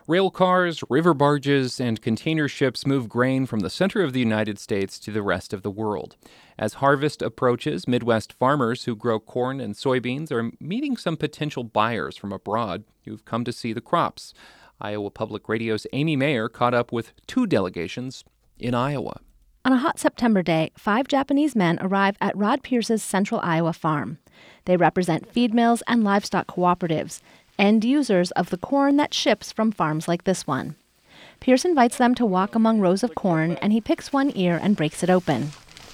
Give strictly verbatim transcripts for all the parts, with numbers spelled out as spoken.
Rail cars, river barges, and container ships move grain from the center of the United States to the rest of the world. As harvest approaches, Midwest farmers who grow corn and soybeans are meeting some potential buyers from abroad who've come to see the crops. Iowa Public Radio's Amy Mayer caught up with two delegations in Iowa. On a hot September day, five Japanese men arrive at Rod Pierce's Central Iowa farm. They represent feed mills and livestock cooperatives, end users of the corn that ships from farms like this one. Pierce invites them to walk among rows of corn, and he picks one ear and breaks it open.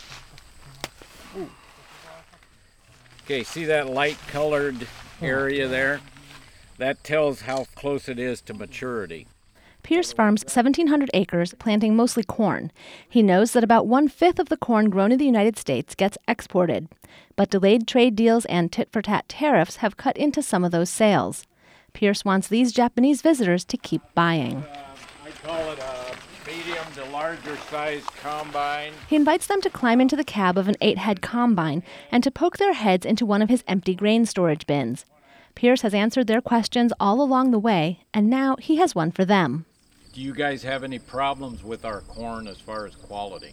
Okay, see that light-colored area there? That tells how close it is to maturity. Pierce farms seventeen hundred acres, planting mostly corn. He knows that about one-fifth of the corn grown in the United States gets exported. But delayed trade deals and tit-for-tat tariffs have cut into some of those sales. Pierce wants these Japanese visitors to keep buying. Uh, I call it a medium to larger size combine. He invites them to climb into the cab of an eight-head combine and to poke their heads into one of his empty grain storage bins. Pierce has answered their questions all along the way, and now he has one for them. Do you guys have any problems with our corn as far as quality?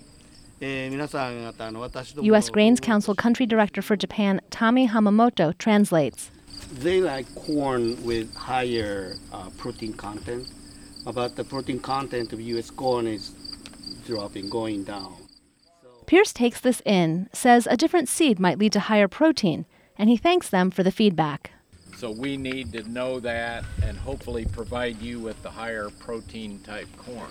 U S Grains Council Country Director for Japan, Tami Hamamoto, translates. They like corn with higher uh, protein content, but the protein content of U S corn is dropping, going down. So Pierce takes this in, says a different seed might lead to higher protein, and he thanks them for the feedback. So we need to know that and hopefully provide you with the higher protein type corn.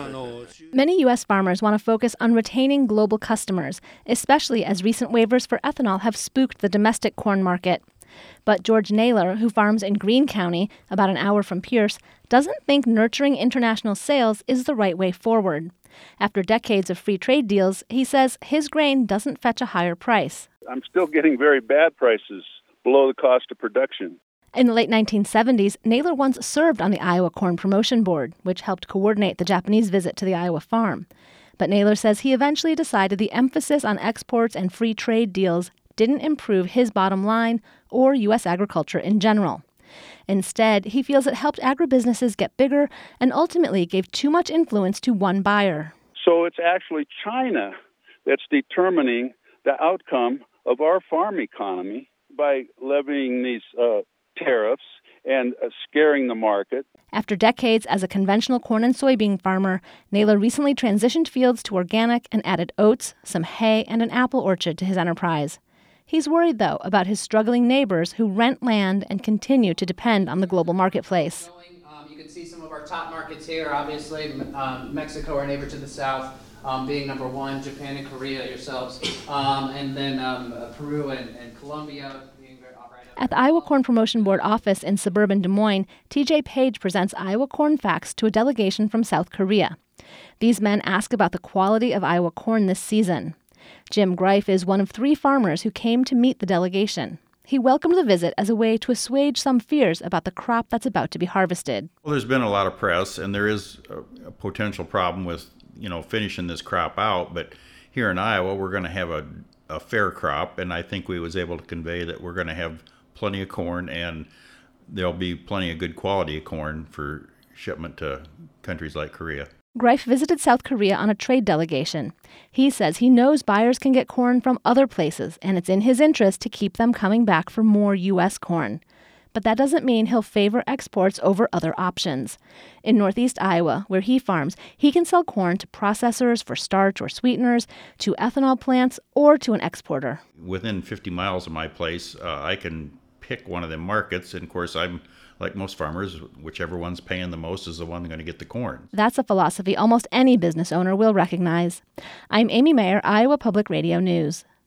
Many U S farmers want to focus on retaining global customers, especially as recent waivers for ethanol have spooked the domestic corn market. But George Naylor, who farms in Greene County, about an hour from Pierce, doesn't think nurturing international sales is the right way forward. After decades of free trade deals, he says his grain doesn't fetch a higher price. I'm still getting very bad prices, below the cost of production. In the late nineteen seventies, Naylor once served on the Iowa Corn Promotion Board, which helped coordinate the Japanese visit to the Iowa farm. But Naylor says he eventually decided the emphasis on exports and free trade deals didn't improve his bottom line or U S agriculture in general. Instead, he feels it helped agribusinesses get bigger and ultimately gave too much influence to one buyer. So it's actually China that's determining the outcome of our farm economy by levying these uh, tariffs and uh, scaring the market. After decades as a conventional corn and soybean farmer, Naylor recently transitioned fields to organic and added oats, some hay, and an apple orchard to his enterprise. He's worried, though, about his struggling neighbors who rent land and continue to depend on the global marketplace. Um, you can see some of our top markets here, obviously, um, Mexico, our neighbor to the south, um, being number one, Japan and Korea yourselves, um, and then um, uh, Peru and, and Colombia. At the Iowa Corn Promotion Board office in suburban Des Moines, T J Page presents Iowa corn facts to a delegation from South Korea. These men ask about the quality of Iowa corn this season. Jim Greif is one of three farmers who came to meet the delegation. He welcomed the visit as a way to assuage some fears about the crop that's about to be harvested. Well, there's been a lot of press, and there is a, a potential problem with, you know, finishing this crop out. But here in Iowa, we're going to have a, a fair crop, and I think we was able to convey that we're going to have plenty of corn, and there'll be plenty of good quality of corn for shipment to countries like Korea. Greif visited South Korea on a trade delegation. He says he knows buyers can get corn from other places, and it's in his interest to keep them coming back for more U S corn. But that doesn't mean he'll favor exports over other options. In northeast Iowa, where he farms, he can sell corn to processors for starch or sweeteners, to ethanol plants, or to an exporter. Within fifty miles of my place, uh, I can pick one of them markets, and of course I'm like most farmers, whichever one's paying the most is the one going to get the corn. That's a philosophy almost any business owner will recognize. I'm Amy Mayer, Iowa Public Radio News.